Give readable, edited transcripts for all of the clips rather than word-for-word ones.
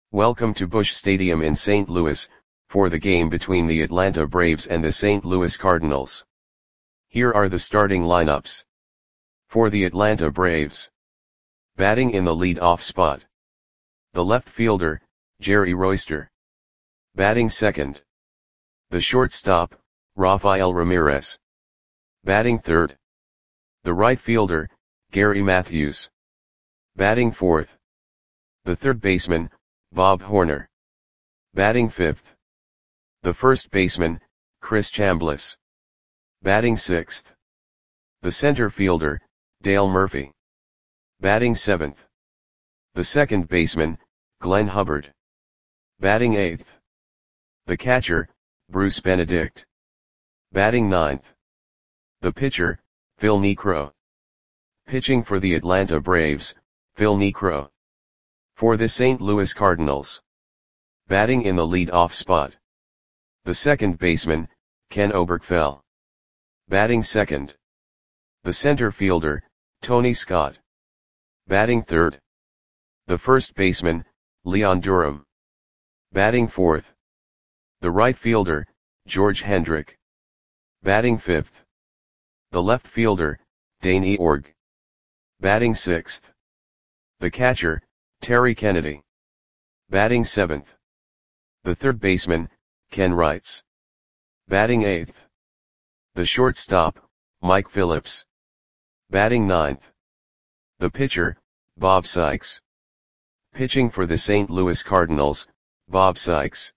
Welcome to Busch Stadium in St. Louis, for the game between the Atlanta Braves and the St. Louis Cardinals. Here are the starting lineups. For the Atlanta Braves. Batting in the lead-off spot. The left fielder, Jerry Royster. Batting second. The shortstop, Rafael Ramirez. Batting third. The right fielder, Gary Matthews. Batting fourth. The third baseman, Bob Horner. Batting fifth. The first baseman, Chris Chambliss. Batting sixth. The center fielder, Dale Murphy. Batting seventh. The second baseman, Glenn Hubbard. Batting eighth. The catcher, Bruce Benedict. Batting ninth. The pitcher, Phil Niekro. Pitching for the Atlanta Braves, Phil Niekro. For the St. Louis Cardinals. Batting in the lead-off spot. The second baseman, Ken Oberkfell. Batting second. The center fielder, Tony Scott. Batting third. The first baseman, Leon Durham. Batting fourth. The right fielder, George Hendrick. Batting fifth. The left fielder, Dane Eorg. Batting sixth. The catcher, Terry Kennedy. Batting seventh. The third baseman, Ken Wrights. Batting eighth. The shortstop, Mike Phillips. Batting ninth. The pitcher, Bob Sykes. Pitching for the St. Louis Cardinals, Bob Sykes.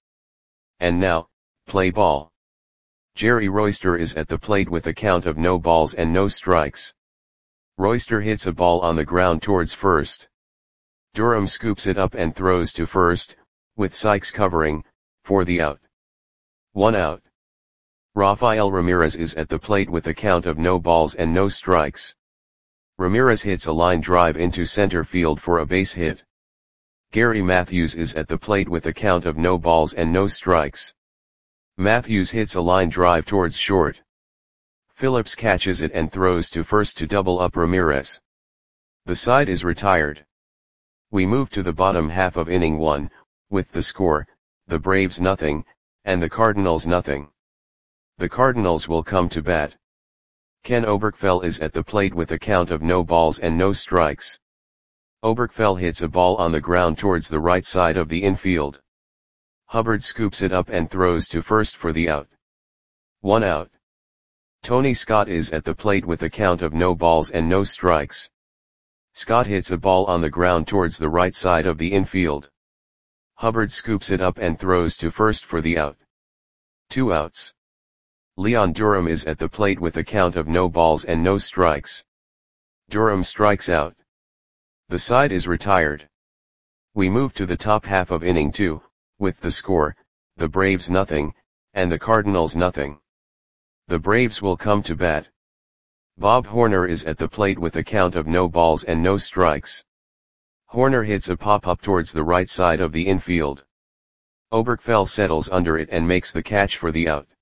And now, play ball. Jerry Royster is at the plate with a count of no balls and no strikes. Royster hits a ball on the ground towards first. Durham scoops it up and throws to first, with Sykes covering, for the out. 1 out. Rafael Ramirez is at the plate with a count of no balls and no strikes. Ramirez hits a line drive into center field for a base hit. Gary Matthews is at the plate with a count of no balls and no strikes. Matthews hits a line drive towards short. Phillips catches it and throws to first to double up Ramirez. The side is retired. We move to the bottom half of inning 1, with the score, the Braves nothing, and the Cardinals nothing. The Cardinals will come to bat. Ken Oberkfell is at the plate with a count of no balls and no strikes. Oberkfell hits a ball on the ground towards the right side of the infield. Hubbard scoops it up and throws to first for the out. 1 out. Tony Scott is at the plate with a count of no balls and no strikes. Scott hits a ball on the ground towards the right side of the infield. Hubbard scoops it up and throws to first for the out. 2 outs. Leon Durham is at the plate with a count of no balls and no strikes. Durham strikes out. The side is retired. We move to the top half of inning 2, with the score, the Braves nothing, and the Cardinals nothing. The Braves will come to bat. Bob Horner is at the plate with a count of no balls and no strikes. Horner hits a pop-up towards the right side of the infield. Oberkfell settles under it and makes the catch for the out.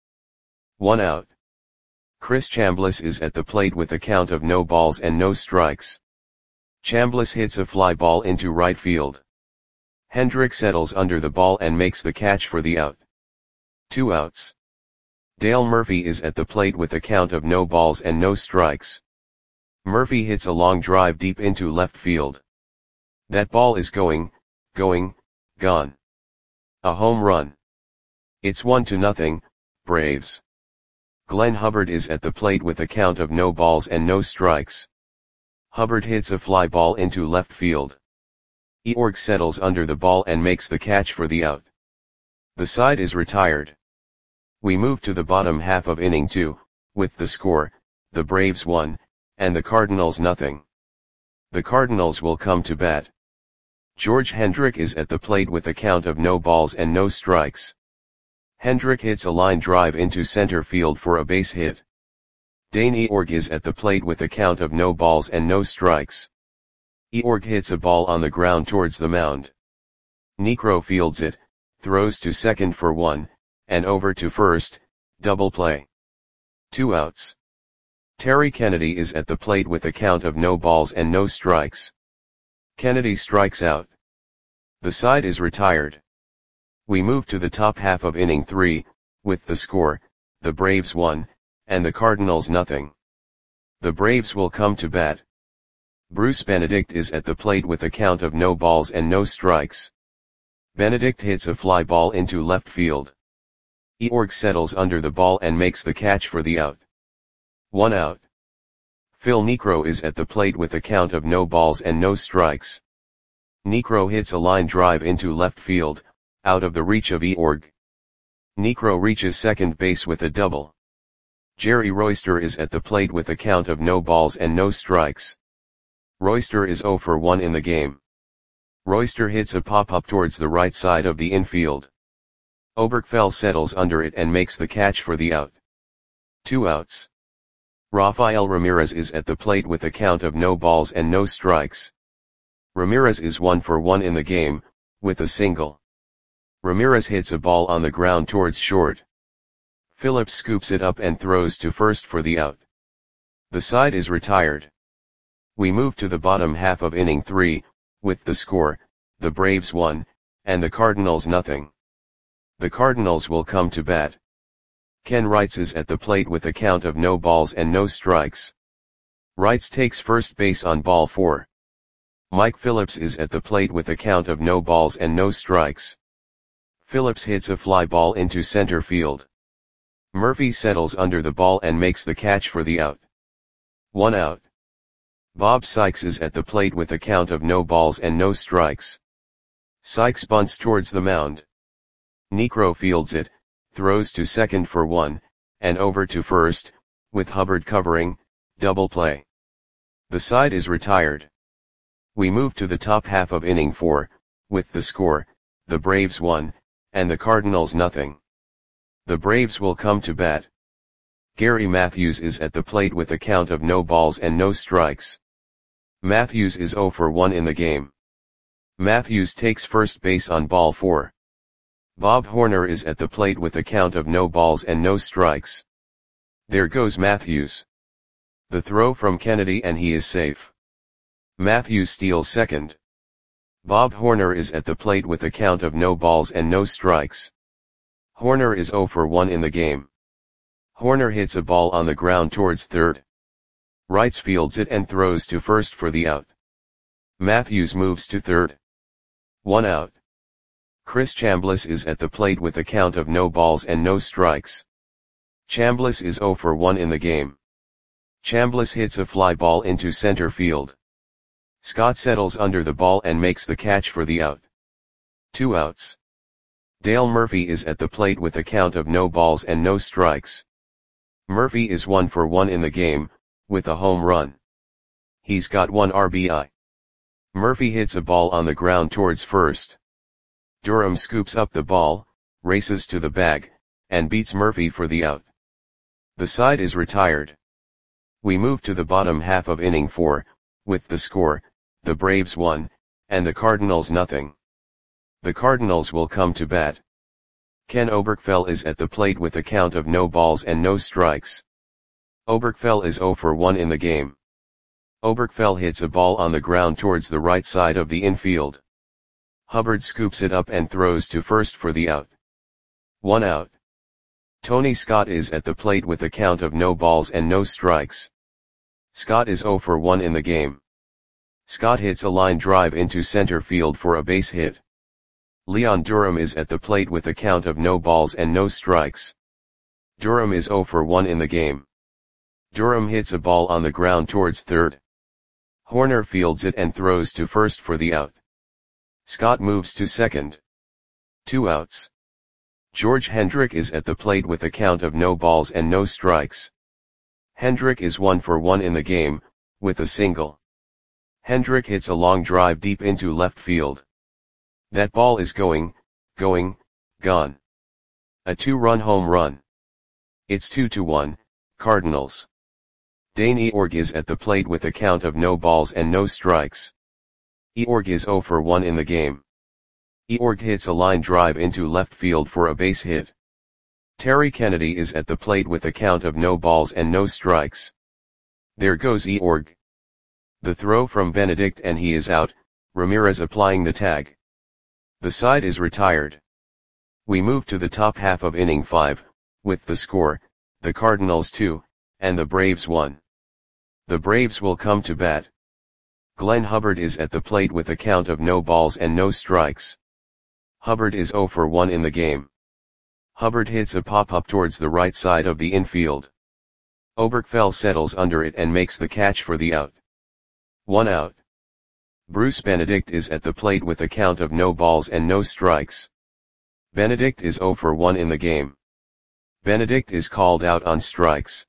1 out. Chris Chambliss is at the plate with a count of no balls and no strikes. Chambliss hits a fly ball into right field. Hendrick settles under the ball and makes the catch for the out. 2 outs. Dale Murphy is at the plate with a count of no balls and no strikes. Murphy hits a long drive deep into left field. That ball is gone. A home run. It's 1-0, Braves. Glenn Hubbard is at the plate with a count of no balls and no strikes. Hubbard hits a fly ball into left field. Eorg settles under the ball and makes the catch for the out. The side is retired. We move to the bottom half of inning 2, with the score, the Braves 1, and the Cardinals nothing. The Cardinals will come to bat. George Hendrick is at the plate with a count of no balls and no strikes. Hendrick hits a line drive into center field for a base hit. Dane Eorg is at the plate with a count of no balls and no strikes. Eorg hits a ball on the ground towards the mound. Niekro fields it, throws to second for 1, and over to first, double play. 2 outs. Terry Kennedy is at the plate with a count of no balls and no strikes. Kennedy strikes out. The side is retired. We move to the top half of inning 3, with the score, the Braves 1, and the Cardinals nothing. The Braves will come to bat. Bruce Benedict is at the plate with a count of no balls and no strikes. Benedict hits a fly ball into left field. Eorg settles under the ball and makes the catch for the out. 1 out. Phil Niekro is at the plate with a count of no balls and no strikes. Niekro hits a line drive into left field, out of the reach of Eorg. Niekro reaches second base with a double. Jerry Royster is at the plate with a count of no balls and no strikes. Royster is 0 for 1 in the game. Royster hits a pop-up towards the right side of the infield. Oberkfell settles under it and makes the catch for the out. 2 outs. Rafael Ramirez is at the plate with a count of no balls and no strikes. Ramirez is 1 for 1 in the game, with a single. Ramirez hits a ball on the ground towards short. Phillips scoops it up and throws to first for the out. The side is retired. We move to the bottom half of inning 3, with the score, the Braves 1, and the Cardinals nothing. The Cardinals will come to bat. Ken Wrights is at the plate with a count of no balls and no strikes. Wrights takes first base on ball 4. Mike Phillips is at the plate with a count of no balls and no strikes. Phillips hits a fly ball into center field. Murphy settles under the ball and makes the catch for the out. 1 out. Bob Sykes is at the plate with a count of no balls and no strikes. Sykes bunts towards the mound. Niekro fields it, throws to second for 1, and over to first, with Hubbard covering, double play. The side is retired. We move to the top half of inning 4, with the score, the Braves 1, and the Cardinals nothing. The Braves will come to bat. Gary Matthews is at the plate with a count of no balls and no strikes. Matthews is 0 for 1 in the game. Matthews takes first base on ball 4. Bob Horner is at the plate with a count of no balls and no strikes. There goes Matthews. The throw from Kennedy and he is safe. Matthews steals second. Bob Horner is at the plate with a count of no balls and no strikes. Horner is 0 for 1 in the game. Horner hits a ball on the ground towards third. Wrights fields it and throws to first for the out. Matthews moves to third. 1 out. Chris Chambliss is at the plate with a count of no balls and no strikes. Chambliss is 0 for 1 in the game. Chambliss hits a fly ball into center field. Scott settles under the ball and makes the catch for the out. 2 outs. Dale Murphy is at the plate with a count of no balls and no strikes. Murphy is 1 for 1 in the game, with a home run. He's got 1 RBI. Murphy hits a ball on the ground towards first. Durham scoops up the ball, races to the bag, and beats Murphy for the out. The side is retired. We move to the bottom half of inning 4, with the score, the Braves 1, and the Cardinals nothing. The Cardinals will come to bat. Ken Oberkfell is at the plate with a count of no balls and no strikes. Oberkfell is 0 for 1 in the game. Oberkfell hits a ball on the ground towards the right side of the infield. Hubbard scoops it up and throws to first for the out. 1 out. Tony Scott is at the plate with a count of no balls and no strikes. Scott is 0 for 1 in the game. Scott hits a line drive into center field for a base hit. Leon Durham is at the plate with a count of no balls and no strikes. Durham is 0 for 1 in the game. Durham hits a ball on the ground towards third. Horner fields it and throws to first for the out. Scott moves to second. 2 outs. George Hendrick is at the plate with a count of no balls and no strikes. Hendrick is 1 for 1 in the game, with a single. Hendrick hits a long drive deep into left field. That ball is gone. A 2-run home run. It's 2-1, Cardinals. Dane Eorg is at the plate with a count of no balls and no strikes. Eorg is 0 for 1 in the game. Eorg hits a line drive into left field for a base hit. Terry Kennedy is at the plate with a count of no balls and no strikes. There goes Eorg. The throw from Benedict and he is out, Ramirez applying the tag. The side is retired. We move to the top half of inning 5, with the score, the Cardinals 2, and the Braves 1. The Braves will come to bat. Glenn Hubbard is at the plate with a count of no balls and no strikes. Hubbard is 0 for 1 in the game. Hubbard hits a pop-up towards the right side of the infield. Oberkfell settles under it and makes the catch for the out. 1 out. Bruce Benedict is at the plate with a count of no balls and no strikes. Benedict is 0 for 1 in the game. Benedict is called out on strikes.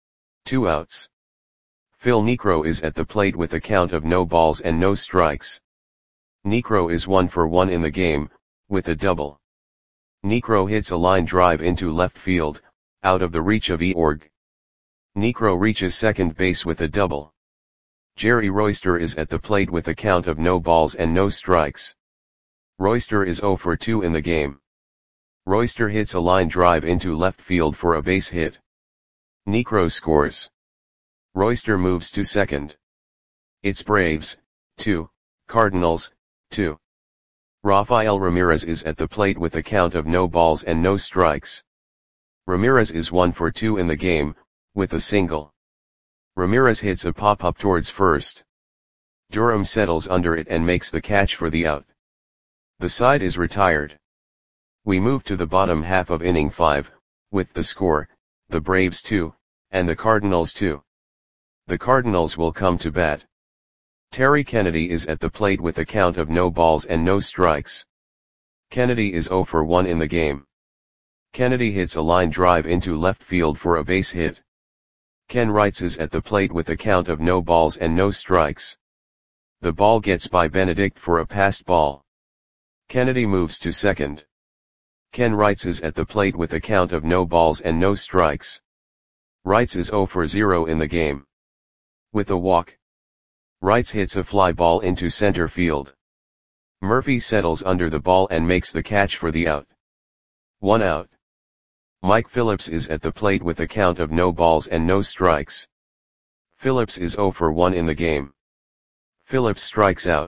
2 outs. Phil Niekro is at the plate with a count of no balls and no strikes. Niekro is 1 for 1 in the game, with a double. Niekro hits a line drive into left field, out of the reach of Eorg. Niekro reaches second base with a double. Jerry Royster is at the plate with a count of no balls and no strikes. Royster is 0 for 2 in the game. Royster hits a line drive into left field for a base hit. Niekro scores. Royster moves to second. It's Braves, 2, Cardinals, 2. Rafael Ramirez is at the plate with a count of no balls and no strikes. Ramirez is 1 for 2 in the game, with a single. Ramirez hits a pop-up towards first. Durham settles under it and makes the catch for the out. The side is retired. We move to the bottom half of inning 5, with the score, the Braves 2, and the Cardinals 2. The Cardinals will come to bat. Terry Kennedy is at the plate with a count of no balls and no strikes. Kennedy is 0 for 1 in the game. Kennedy hits a line drive into left field for a base hit. Ken Wrights is at the plate with a count of no balls and no strikes. The ball gets by Benedict for a passed ball. Kennedy moves to second. Ken Wrights is at the plate with a count of no balls and no strikes. Wrights is 0 for 0 in the game. With a walk, Wrights hits a fly ball into center field. Murphy settles under the ball and makes the catch for the out. 1 out. Mike Phillips is at the plate with a count of no balls and no strikes. Phillips is 0 for 1 in the game. Phillips strikes out.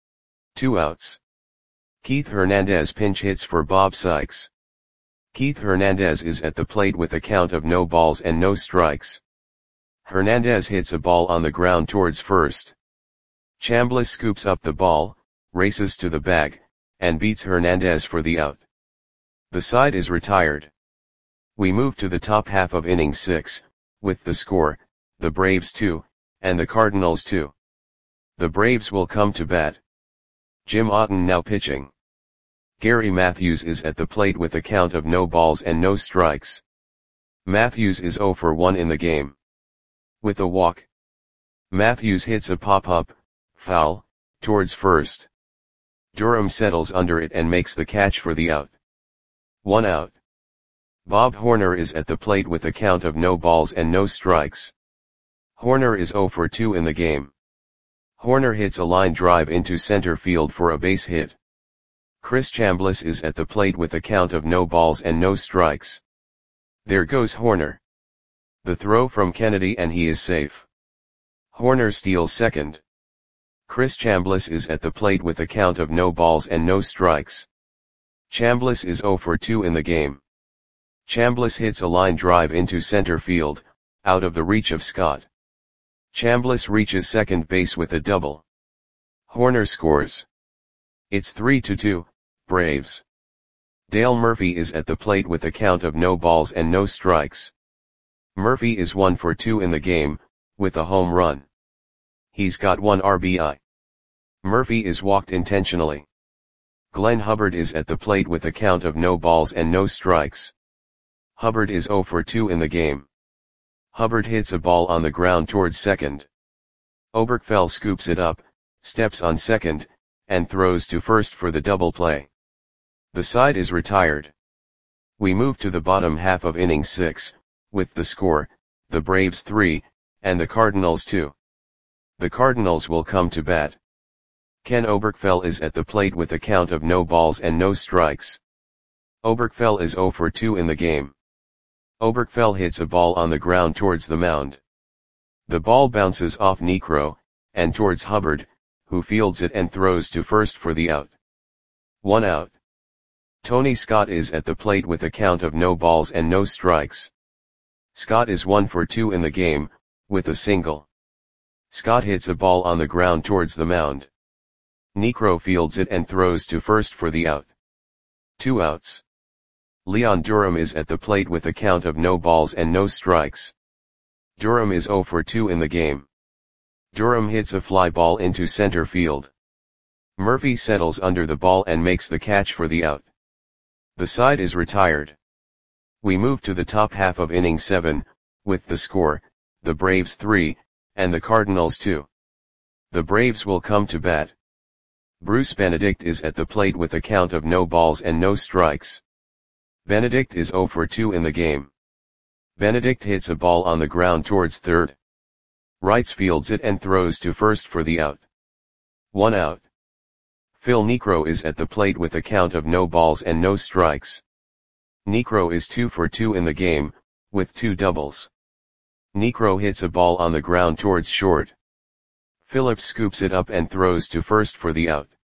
2 outs. Keith Hernandez pinch hits for Bob Sykes. Keith Hernandez is at the plate with a count of no balls and no strikes. Hernandez hits a ball on the ground towards first. Chambliss scoops up the ball, races to the bag, and beats Hernandez for the out. The side is retired. We move to the top half of inning 6, with the score, the Braves 2, and the Cardinals 2. The Braves will come to bat. Jim Otten now pitching. Gary Matthews is at the plate with a count of no balls and no strikes. Matthews is 0 for 1 in the game. With a walk, Matthews hits a pop-up, foul, towards first. Durham settles under it and makes the catch for the out. 1 out. Bob Horner is at the plate with a count of no balls and no strikes. Horner is 0 for 2 in the game. Horner hits a line drive into center field for a base hit. Chris Chambliss is at the plate with a count of no balls and no strikes. There goes Horner. The throw from Kennedy and he is safe. Horner steals second. Chris Chambliss is at the plate with a count of no balls and no strikes. Chambliss is 0 for 2 in the game. Chambliss hits a line drive into center field, out of the reach of Scott. Chambliss reaches second base with a double. Horner scores. It's 3-2, Braves. Dale Murphy is at the plate with a count of no balls and no strikes. Murphy is 1 for 2 in the game, with a home run. He's got 1 RBI. Murphy is walked intentionally. Glenn Hubbard is at the plate with a count of no balls and no strikes. Hubbard is 0 for 2 in the game. Hubbard hits a ball on the ground towards second. Oberkfell scoops it up, steps on second, and throws to first for the double play. The side is retired. We move to the bottom half of inning 6, with the score, the Braves 3, and the Cardinals 2. The Cardinals will come to bat. Ken Oberkfell is at the plate with a count of no balls and no strikes. Oberkfell is 0 for 2 in the game. Oberkfell hits a ball on the ground towards the mound. The ball bounces off Niekro, and towards Hubbard, who fields it and throws to first for the out. 1 out. Tony Scott is at the plate with a count of no balls and no strikes. Scott is 1 for 2 in the game, with a single. Scott hits a ball on the ground towards the mound. Niekro fields it and throws to first for the out. 2 outs. Leon Durham is at the plate with a count of no balls and no strikes. Durham is 0 for 2 in the game. Durham hits a fly ball into center field. Murphy settles under the ball and makes the catch for the out. The side is retired. We move to the top half of inning 7, with the score, the Braves 3, and the Cardinals 2. The Braves will come to bat. Bruce Benedict is at the plate with a count of no balls and no strikes. Benedict is 0 for 2 in the game. Benedict hits a ball on the ground towards third. Wrights fields it and throws to first for the out. 1 out. Phil Niekro is at the plate with a count of no balls and no strikes. Niekro is 2 for 2 in the game, with 2 doubles. Niekro hits a ball on the ground towards short. Phillips scoops it up and throws to first for the out.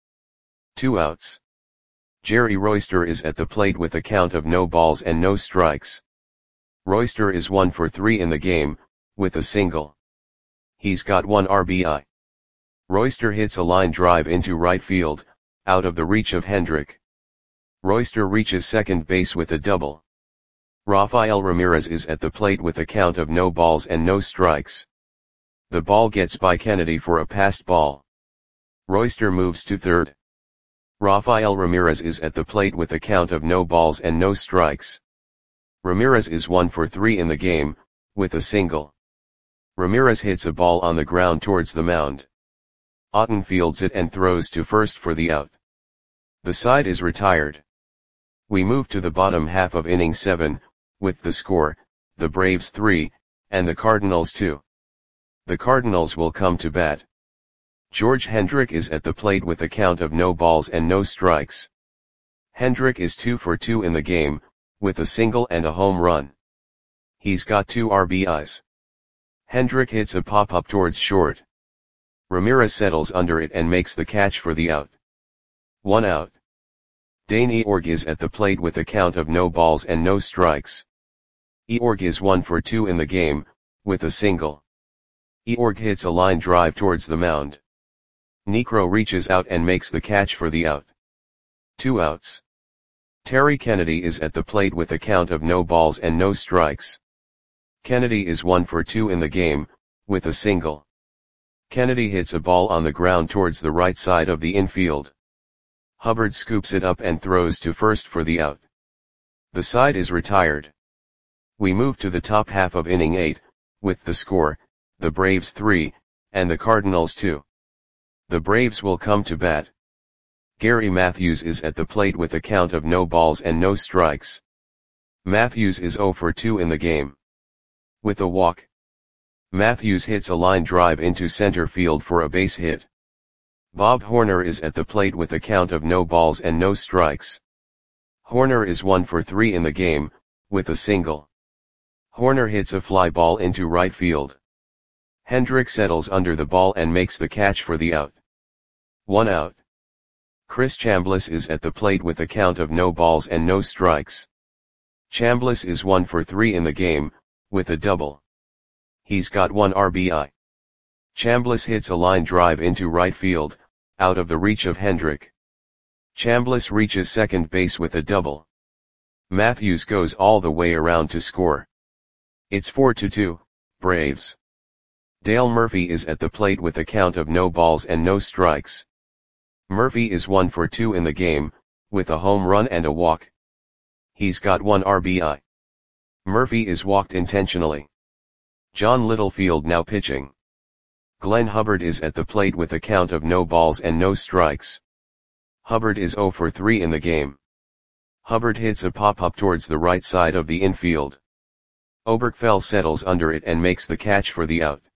2 outs. Jerry Royster is at the plate with a count of no balls and no strikes. Royster is 1 for 3 in the game, with a single. He's got 1 RBI. Royster hits a line drive into right field, out of the reach of Hendrick. Royster reaches second base with a double. Rafael Ramirez is at the plate with a count of no balls and no strikes. The ball gets by Kennedy for a passed ball. Royster moves to third. Rafael Ramirez is at the plate with a count of no balls and no strikes. Ramirez is 1 for 3 in the game, with a single. Ramirez hits a ball on the ground towards the mound. Otten fields it and throws to first for the out. The side is retired. We move to the bottom half of inning 7, with the score, the Braves 3, and the Cardinals 2. The Cardinals will come to bat. George Hendrick is at the plate with a count of no balls and no strikes. Hendrick is 2 for 2 in the game, with a single and a home run. He's got 2 RBIs. Hendrick hits a pop-up towards short. Ramirez settles under it and makes the catch for the out. 1 out. Dane Eorg is at the plate with a count of no balls and no strikes. Eorg is 1 for 2 in the game, with a single. Eorg hits a line drive towards the mound. Niekro reaches out and makes the catch for the out. 2 outs. Terry Kennedy is at the plate with a count of no balls and no strikes. Kennedy is 1 for 2 in the game, with a single. Kennedy hits a ball on the ground towards the right side of the infield. Hubbard scoops it up and throws to first for the out. The side is retired. We move to the top half of inning 8, with the score, the Braves 3, and the Cardinals 2. The Braves will come to bat. Gary Matthews is at the plate with a count of no balls and no strikes. Matthews is 0 for 2 in the game. With a walk. Matthews hits a line drive into center field for a base hit. Bob Horner is at the plate with a count of no balls and no strikes. Horner is 1 for 3 in the game, with a single. Horner hits a fly ball into right field. Hendrick settles under the ball and makes the catch for the out. 1 out. Chris Chambliss is at the plate with a count of no balls and no strikes. Chambliss is 1 for 3 in the game, with a double. He's got 1 RBI. Chambliss hits a line drive into right field, out of the reach of Hendrick. Chambliss reaches second base with a double. Matthews goes all the way around to score. It's 4-2, Braves. Dale Murphy is at the plate with a count of no balls and no strikes. Murphy is 1 for 2 in the game, with a home run and a walk. He's got 1 RBI. Murphy is walked intentionally. John Littlefield now pitching. Glenn Hubbard is at the plate with a count of no balls and no strikes. Hubbard is 0 for 3 in the game. Hubbard hits a pop-up towards the right side of the infield. Oberkfell settles under it and makes the catch for the out.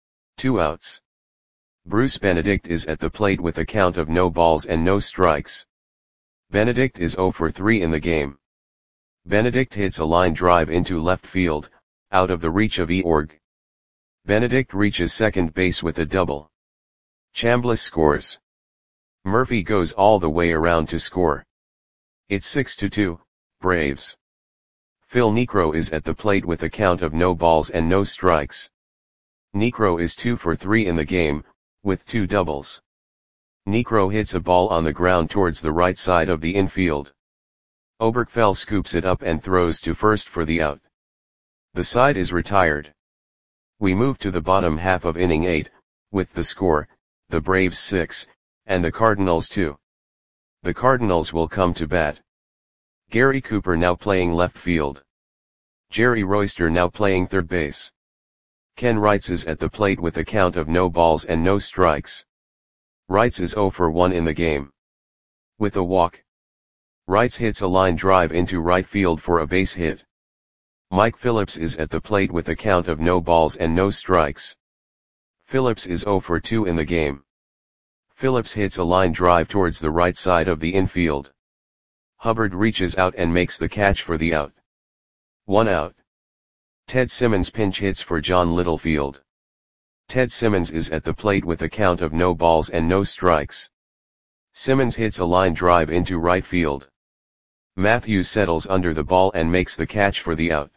2 outs. Bruce Benedict is at the plate with a count of no balls and no strikes. Benedict is 0 for 3 in the game. Benedict hits a line drive into left field, out of the reach of Eorg. Benedict reaches second base with a double. Chambliss scores. Murphy goes all the way around to score. It's 6-2, Braves. Phil Niekro is at the plate with a count of no balls and no strikes. Niekro is 2 for 3 in the game, with 2 doubles. Niekro hits a ball on the ground towards the right side of the infield. Oberkfell scoops it up and throws to first for the out. The side is retired. We move to the bottom half of inning 8, with the score, the Braves 6, and the Cardinals 2. The Cardinals will come to bat. Gary Cooper now playing left field. Jerry Royster now playing third base. Ken Wrights is at the plate with a count of no balls and no strikes. Wrights is 0 for 1 in the game. With a walk. Wrights hits a line drive into right field for a base hit. Mike Phillips is at the plate with a count of no balls and no strikes. Phillips is 0 for 2 in the game. Phillips hits a line drive towards the right side of the infield. Hubbard reaches out and makes the catch for the out. 1 out. Ted Simmons pinch hits for John Littlefield. Ted Simmons is at the plate with a count of no balls and no strikes. Simmons hits a line drive into right field. Matthews settles under the ball and makes the catch for the out.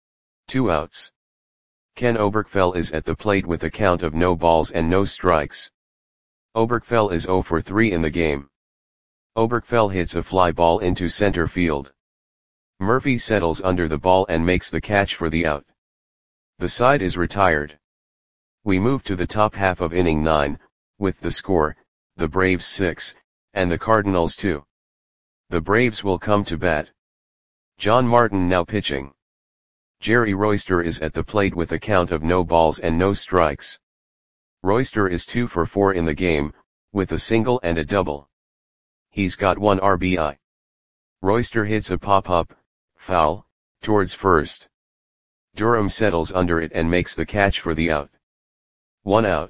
2 outs. Ken Oberkfell is at the plate with a count of no balls and no strikes. Oberkfell is 0 for 3 in the game. Oberkfell hits a fly ball into center field. Murphy settles under the ball and makes the catch for the out. The side is retired. We move to the top half of inning 9, with the score, the Braves 6, and the Cardinals 2. The Braves will come to bat. John Martin now pitching. Jerry Royster is at the plate with a count of no balls and no strikes. Royster is 2 for 4 in the game, with a single and a double. He's got 1 RBI. Royster hits a pop-up, foul, towards first. Durham settles under it and makes the catch for the out. 1 out.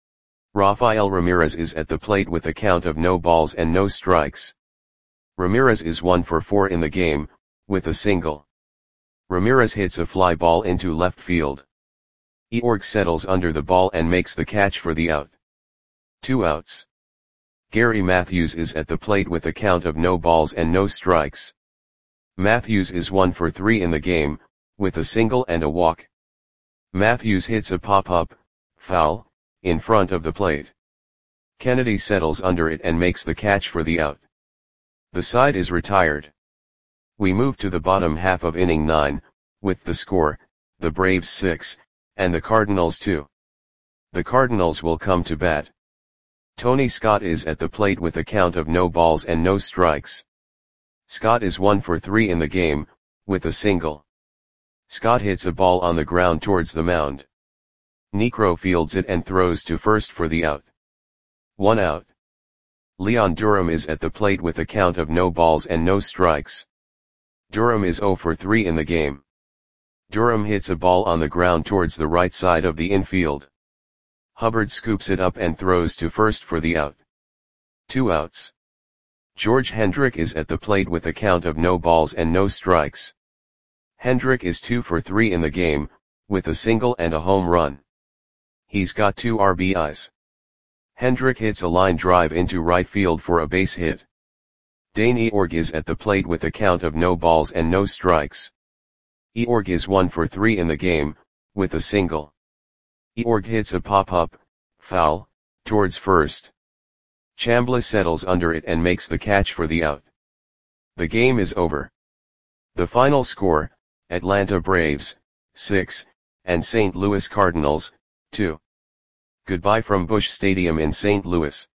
Rafael Ramirez is at the plate with a count of no balls and no strikes. Ramirez is 1 for 4 in the game, with a single. Ramirez hits a fly ball into left field. Eorg settles under the ball and makes the catch for the out. 2 outs. Gary Matthews is at the plate with a count of no balls and no strikes. Matthews is 1 for 3 in the game, with a single and a walk. Matthews hits a pop-up, foul, in front of the plate. Kennedy settles under it and makes the catch for the out. The side is retired. We move to the bottom half of inning 9, with the score, the Braves 6, and the Cardinals 2. The Cardinals will come to bat. Tony Scott is at the plate with a count of no balls and no strikes. Scott is 1 for 3 in the game, with a single. Scott hits a ball on the ground towards the mound. Niekro fields it and throws to first for the out. 1 out. Leon Durham is at the plate with a count of no balls and no strikes. Durham is 0 for 3 in the game. Durham hits a ball on the ground towards the right side of the infield. Hubbard scoops it up and throws to first for the out. 2 outs. George Hendrick is at the plate with a count of no balls and no strikes. Hendrick is 2 for 3 in the game, with a single and a home run. He's got 2 RBIs. Hendrick hits a line drive into right field for a base hit. Dane Eorg is at the plate with a count of no balls and no strikes. Eorg is 1 for 3 in the game, with a single. Eorg hits a pop-up, foul, towards first. Chambliss settles under it and makes the catch for the out. The game is over. The final score, Atlanta Braves, 6, and St. Louis Cardinals, 2. Goodbye from Busch Stadium in St. Louis.